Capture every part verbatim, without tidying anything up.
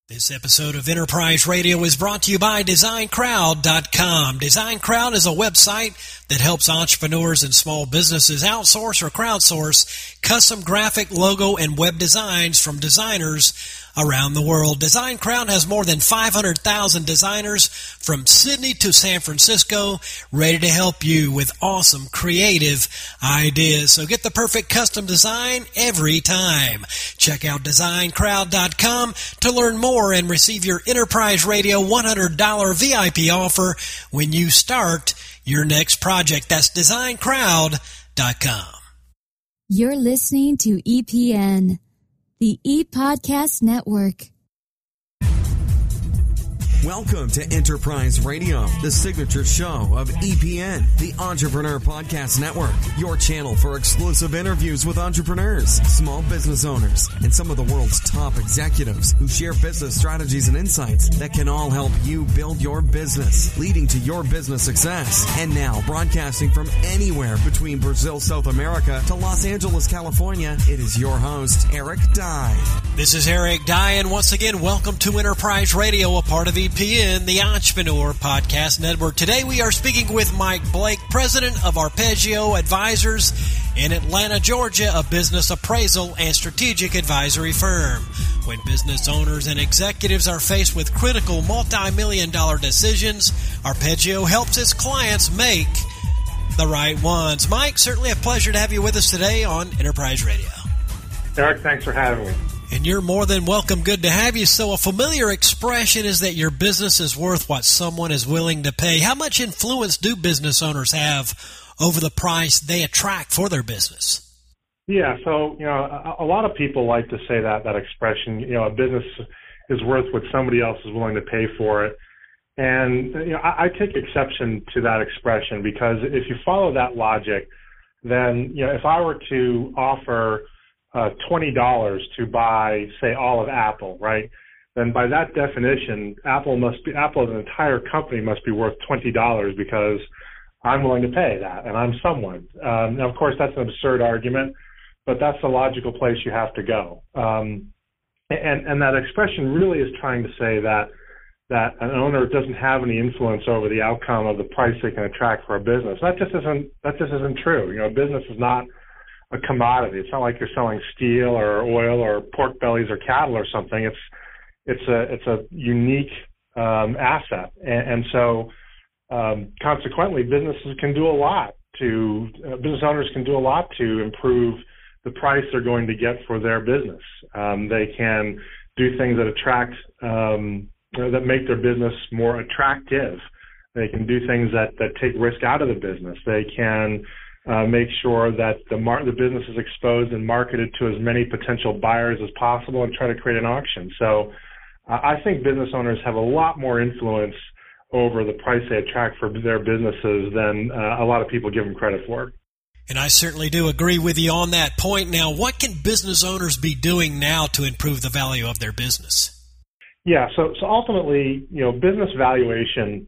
This episode of Enterprise Radio is brought to you by Design Crowd dot com. Design Crowd is a website that helps entrepreneurs and small businesses outsource or crowdsource custom graphic, logo, and web designs from designers around the world. Design Crowd has more than five hundred thousand designers from Sydney to San Francisco ready to help you with awesome creative ideas. So get the perfect custom design every time. Check out Design Crowd dot com to learn more and receive your Enterprise Radio one hundred dollars V I P offer when you start your next project. That's Design Crowd dot com. You're listening to E P N, the E-Podcast Network. Welcome to Enterprise Radio, the signature show of E P N, the Entrepreneur Podcast Network, your channel for exclusive interviews with entrepreneurs, small business owners, and some of the world's top executives who share business strategies and insights that can all help you build your business, leading to your business success. And now, broadcasting from anywhere between Brazil, South America to Los Angeles, California, it is your host, Eric Dye. This is Eric Dye, and once again, welcome to Enterprise Radio, a part of E P N, the Entrepreneur Podcast Network. Today we are speaking with Mike Blake, president of Arpeggio Advisors in Atlanta, Georgia, a business appraisal and strategic advisory firm. When business owners and executives are faced with critical multi-million dollar decisions, Arpeggio helps its clients make the right ones. Mike, certainly a pleasure to have you with us today on Enterprise Radio. Eric, thanks for having me. And you're more than welcome. Good to have you. So a familiar expression is that your business is worth what someone is willing to pay. How much influence do business owners have over the price they attract for their business? Yeah, so, you know, a, a lot of people like to say that, that expression, you know, a business is worth what somebody else is willing to pay for it. And, you know, I, I take exception to that expression because if you follow that logic, then, you know, if I were to offer Uh, twenty dollars to buy, say, all of Apple, right? Then by that definition, Apple must be, Apple as an entire company must be worth twenty dollars because I'm willing to pay that, and I'm someone. Um, now, of course, that's an absurd argument, but that's the logical place you have to go. Um, and, and that expression really is trying to say that that an owner doesn't have any influence over the outcome of the price they can attract for a business. That just isn't that just isn't true. You know, a business is not a commodity. It's not like you're selling steel or oil or pork bellies or cattle or something. It's it's a it's a unique um, asset, and, and so um, consequently, businesses can do a lot to uh, business owners can do a lot to improve the price they're going to get for their business. Um, they can do things that attract um, that make their business more attractive. They can do things that that take risk out of the business. They can Uh, make sure that the mar- the business is exposed and marketed to as many potential buyers as possible and try to create an auction. So uh, I think business owners have a lot more influence over the price they attract for their businesses than uh, a lot of people give them credit for. And I certainly do agree with you on that point. Now, what can business owners be doing now to improve the value of their business? Yeah, so, so ultimately, you know, business valuation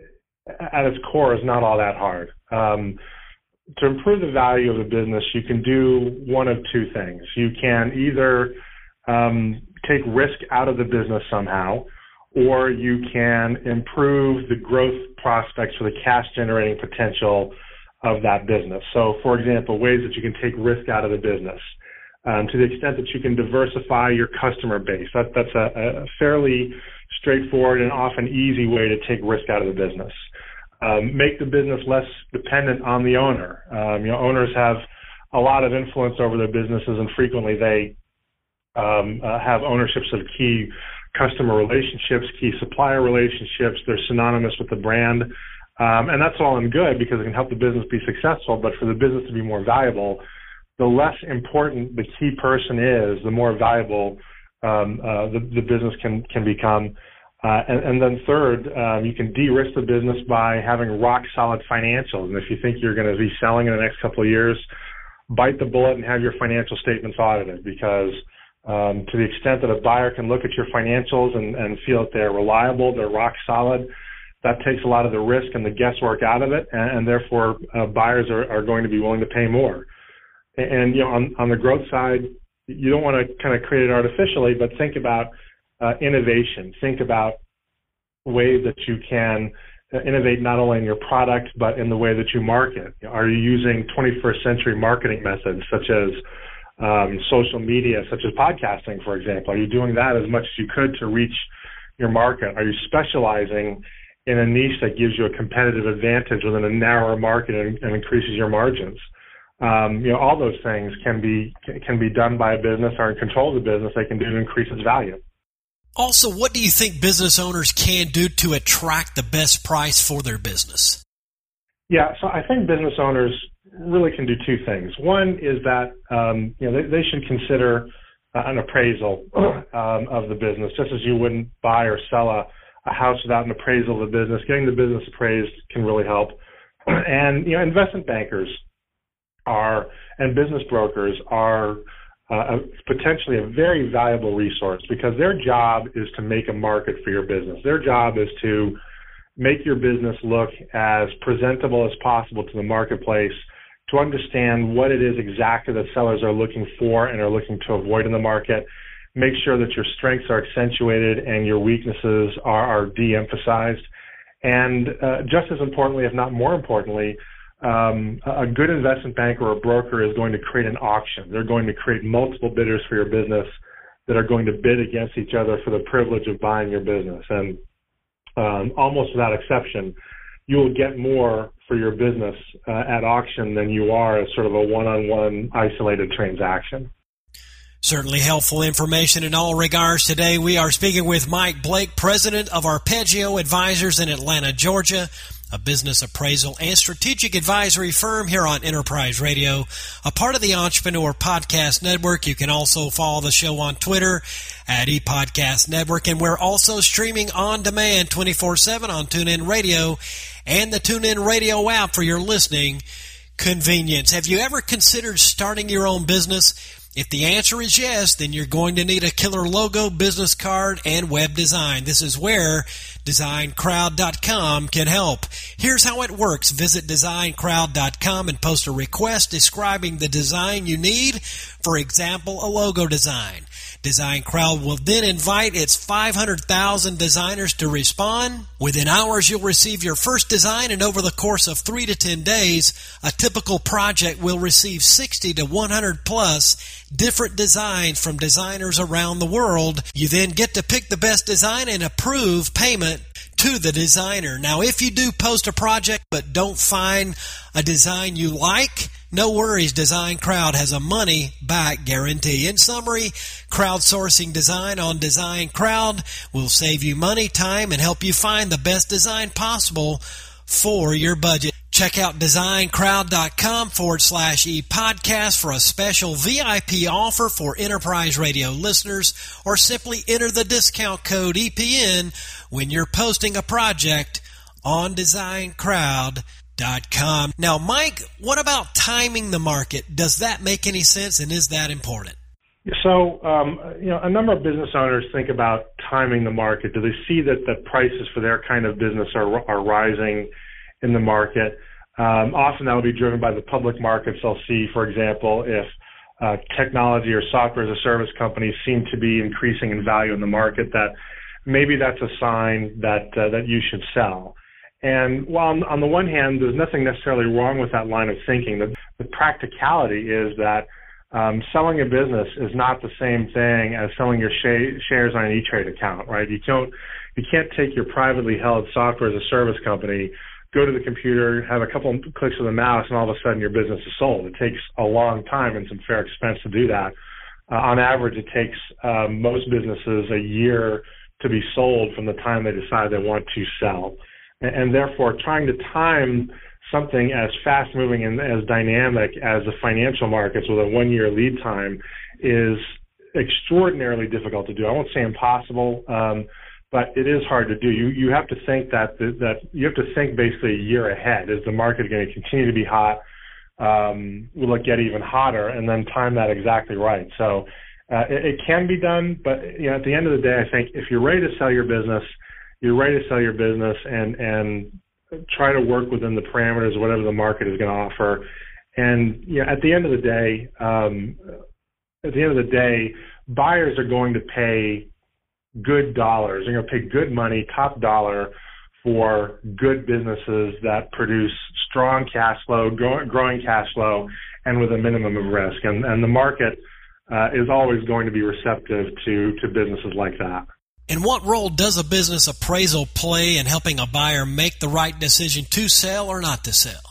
at its core is not all that hard. Um, To improve the value of the business, you can do one of two things. You can either um, take risk out of the business somehow, or you can improve the growth prospects for the cash-generating potential of that business. So, for example, ways that you can take risk out of the business. Um, to the extent that you can diversify your customer base. That, that's a, a fairly straightforward and often easy way to take risk out of the business. Um, make the business less dependent on the owner. Um, you know, owners have a lot of influence over their businesses, and frequently they um, uh, have ownerships of key customer relationships, key supplier relationships. They're synonymous with the brand, um, and that's all in good because it can help the business be successful. But for the business to be more valuable, the less important the key person is, the more valuable um, uh, the, the business can can become. Uh, and, and then third, um, you can de-risk the business by having rock-solid financials. And if you think you're going to be selling in the next couple of years, bite the bullet and have your financial statements audited because um, to the extent that a buyer can look at your financials and, and feel that they're reliable, they're rock-solid, that takes a lot of the risk and the guesswork out of it, and, and therefore uh, buyers are, are going to be willing to pay more. And, and you know, on, on the growth side, you don't want to kind of create it artificially, but think about uh, innovation. Think about ways that you can innovate not only in your product, but in the way that you market. Are you using twenty-first century marketing methods such as um, social media, such as podcasting, for example? Are you doing that as much as you could to reach your market? Are you specializing in a niche that gives you a competitive advantage within a narrower market and, and increases your margins? Um, you know, all those things can be can be done by a business or in control of the business. They can do to increase its value. Also, what do you think business owners can do to attract the best price for their business? Yeah, so I think business owners really can do two things. One is that um, you know they, they should consider uh, an appraisal um, of the business, just as you wouldn't buy or sell a, a house without an appraisal of the business. Getting the business appraised can really help. And you know, investment bankers are and business brokers are Uh, potentially a very valuable resource, because their job is to make a market for your business. Their job is to make your business look as presentable as possible to the marketplace, to understand what it is exactly that sellers are looking for and are looking to avoid in the market, make sure that your strengths are accentuated and your weaknesses are, are de-emphasized. And uh, just as importantly, if not more importantly, Um, a good investment banker or a broker is going to create an auction. They're going to create multiple bidders for your business that are going to bid against each other for the privilege of buying your business. And um, almost without exception, you will get more for your business uh, at auction than you are as sort of a one-on-one isolated transaction. Certainly helpful information in all regards today. We are speaking with Mike Blake, president of Arpeggio Advisors in Atlanta, Georgia, a business appraisal and strategic advisory firm here on Enterprise Radio, a part of the Entrepreneur Podcast Network. You can also follow the show on Twitter at ePodcast Network, and we're also streaming on demand twenty-four seven on TuneIn Radio and the TuneIn Radio app for your listening convenience. Have you ever considered starting your own business? If the answer is yes, then you're going to need a killer logo, business card, and web design. This is where design crowd dot com can help. Here's how it works. Visit design crowd dot com and post a request describing the design you need. For example, a logo design. Design Crowd will then invite its five hundred thousand designers to respond. Within hours, you'll receive your first design, and over the course of three to ten days, a typical project will receive sixty to one hundred plus different designs from designers around the world. You then get to pick the best design and approve payment to the designer. Now, if you do post a project but don't find a design you like, no worries, Design Crowd has a money-back guarantee. In summary, crowdsourcing design on Design Crowd will save you money, time, and help you find the best design possible for your budget. Check out design crowd dot com forward slash e-podcast for a special V I P offer for Enterprise Radio listeners, or simply enter the discount code E P N when you're posting a project on design crowd dot com. Now, Mike, what about timing the market? Does that make any sense, and is that important? So, um, you know, a number of business owners think about timing the market. Do they see that the prices for their kind of business are are rising in the market? Um, often that will be driven by the public markets. They'll see, for example, if uh, technology or software as a service companies seem to be increasing in value in the market, that maybe that's a sign that uh, that you should sell. And while on, on the one hand, there's nothing necessarily wrong with that line of thinking, the, the practicality is that um, selling a business is not the same thing as selling your sh- shares on an E-Trade account, right? You don't, you can't take your privately held software as a service company, go to the computer, have a couple of clicks of the mouse, and all of a sudden your business is sold. It takes a long time and some fair expense to do that. Uh, on average, it takes uh, most businesses a year to be sold from the time they decide they want to sell. And, and therefore, trying to time something as fast-moving and as dynamic as the financial markets with a one-year lead time is extraordinarily difficult to do. I won't say impossible, um, but it is hard to do. You you have to think that that you have to think basically a year ahead. Is the market going to continue to be hot? Um, will it get even hotter? And then time that exactly right. So uh, it, it can be done, but you know, at the end of the day, I think if you're ready to sell your business, you're ready to sell your business and and try to work within the parameters of whatever the market is going to offer. And you know, at the end of the day, um, at the end of the day, buyers are going to pay good dollars. You're going to pay good money, top dollar, for good businesses that produce strong cash flow, grow, growing cash flow, and with a minimum of risk. And, and the market uh, is always going to be receptive to, to businesses like that. And what role does a business appraisal play in helping a buyer make the right decision to sell or not to sell?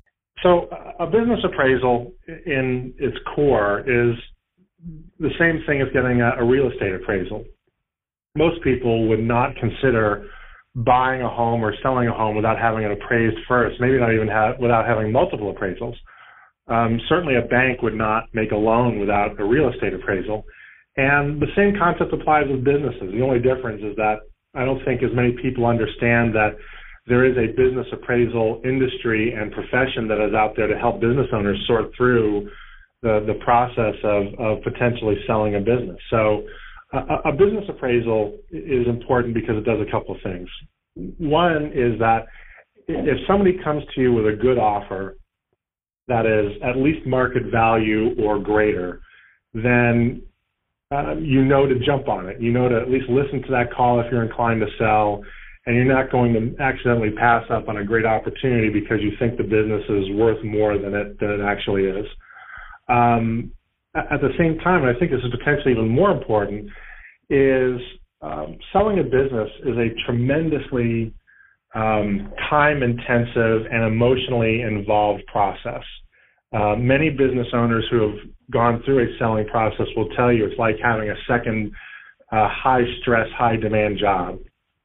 So a business appraisal in its core is the same thing as getting a, a real estate appraisal. Most people would not consider buying a home or selling a home without having it appraised first, maybe not even have, without having multiple appraisals. Um, certainly a bank would not make a loan without a real estate appraisal. And the same concept applies with businesses. The only difference is that I don't think as many people understand that there is a business appraisal industry and profession that is out there to help business owners sort through the, the process of, of potentially selling a business. So a, a business appraisal is important because it does a couple of things. One is that if somebody comes to you with a good offer that is at least market value or greater, then uh, you know to jump on it. You know to at least listen to that call if you're inclined to sell, and you're not going to accidentally pass up on a great opportunity because you think the business is worth more than it than it actually is. Um, at the same time, and I think this is potentially even more important, is um, selling a business is a tremendously um, time-intensive and emotionally involved process. Uh, many business owners who have gone through a selling process will tell you it's like having a second uh, high-stress, high-demand job.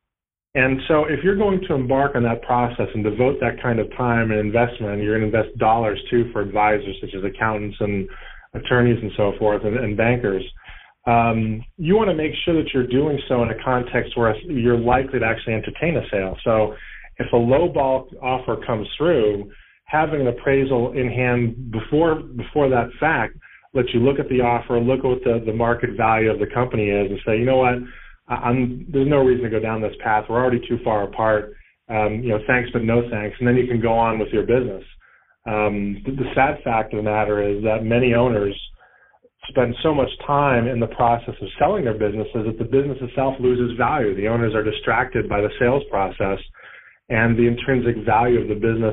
And so if you're going to embark on that process and devote that kind of time and investment, and you're going to invest dollars, too, for advisors such as accountants and attorneys and so forth and, and bankers, um, you want to make sure that you're doing so in a context where you're likely to actually entertain a sale. So if a low-ball offer comes through, having an appraisal in hand before before that fact lets you look at the offer, look at what the, the market value of the company is, and say, you know what, I'm, there's no reason to go down this path. We're already too far apart. Um, you know, thanks but no thanks, and then you can go on with your business. Um, the, the sad fact of the matter is that many owners spend so much time in the process of selling their businesses that the business itself loses value. The owners are distracted by the sales process, and the intrinsic value of the business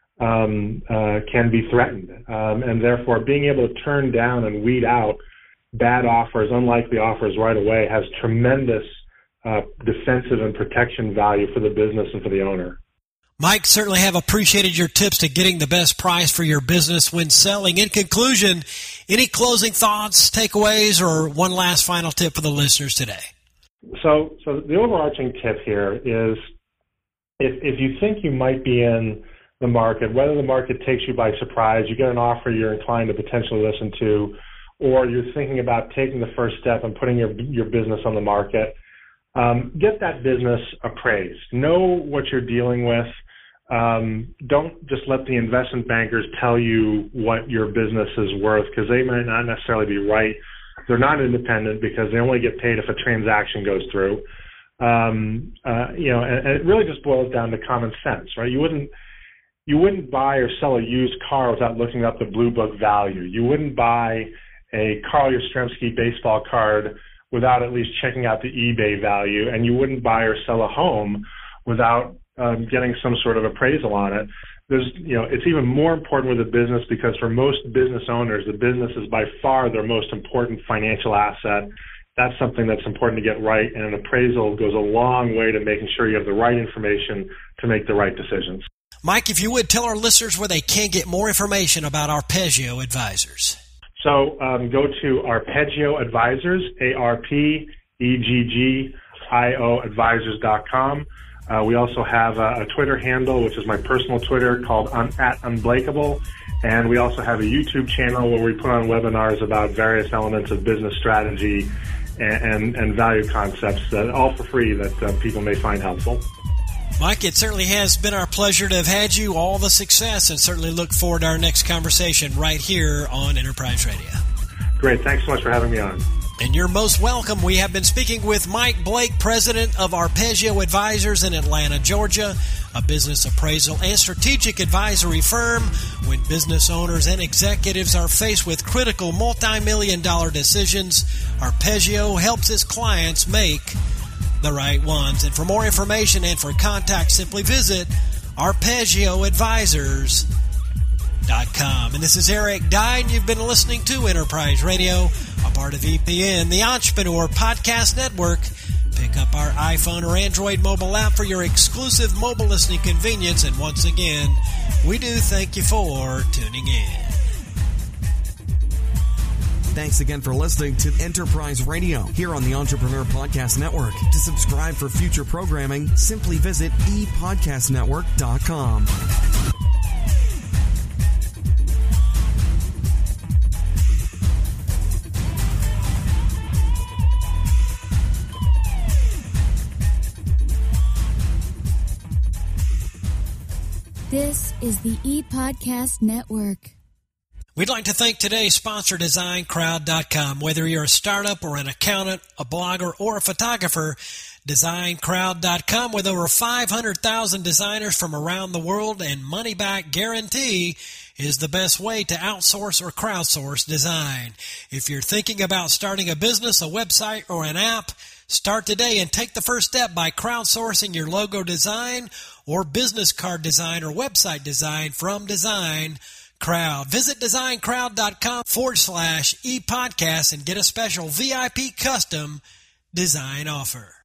um, uh, can be threatened. Um, and therefore, being able to turn down and weed out bad offers, unlikely offers right away has tremendous uh, defensive and protection value for the business and for the owner. Mike, certainly have appreciated your tips to getting the best price for your business when selling. In conclusion, any closing thoughts, takeaways, or one last final tip for the listeners today? So, so the overarching tip here is if, if you think you might be in the market, whether the market takes you by surprise, you get an offer you're inclined to potentially listen to, or you're thinking about taking the first step and putting your your business on the market, um, get that business appraised. Know what you're dealing with. Um, don't just let the investment bankers tell you what your business is worth, because they might not necessarily be right. They're not independent because they only get paid if a transaction goes through. Um, uh, you know, and, and it really just boils down to common sense, right? You wouldn't you wouldn't buy or sell a used car without looking up the Blue Book value. You wouldn't buy a Carl Yastrzemski baseball card without at least checking out the eBay value, and you wouldn't buy or sell a home without um, getting some sort of appraisal on it. There's, you know, it's even more important with a business because for most business owners, the business is by far their most important financial asset. That's something that's important to get right, and an appraisal goes a long way to making sure you have the right information to make the right decisions. Mike, if you would, tell our listeners where they can get more information about Arpeggio Advisors. So um, go to Arpeggio Advisors, A R P E G G I O advisors dot com. Uh, we also have a, a Twitter handle, which is my personal Twitter, called un, at Unblakeable. And we also have a YouTube channel where we put on webinars about various elements of business strategy and, and, and value concepts, that, all for free, that uh, people may find helpful. Mike, it certainly has been our pleasure to have had you. All the success, and certainly look forward to our next conversation right here on Enterprise Radio. Great. Thanks so much for having me on. And you're most welcome. We have been speaking with Mike Blake, president of Arpeggio Advisors in Atlanta, Georgia, a business appraisal and strategic advisory firm. When business owners and executives are faced with critical multi-million dollar decisions, Arpeggio helps its clients make the right ones. And for more information and for contact, simply visit arpeggio advisors dot com. And this is Eric Dye, and you've been listening to Enterprise Radio, a part of E P N, the Entrepreneur Podcast Network. Pick up our iPhone or Android mobile app for your exclusive mobile listening convenience. And once again, we do thank you for tuning in. Thanks again for listening to Enterprise Radio here on the Entrepreneur Podcast Network. To subscribe for future programming, simply visit e podcast network dot com. This is the ePodcast Network. We'd like to thank today's sponsor, design crowd dot com. Whether you're a startup or an accountant, a blogger, or a photographer, design crowd dot com, with over five hundred thousand designers from around the world and money-back guarantee, is the best way to outsource or crowdsource design. If you're thinking about starting a business, a website, or an app, start today and take the first step by crowdsourcing your logo design or business card design or website design from Design Crowd. Visit design crowd dot com forward slash e podcast and get a special V I P custom design offer.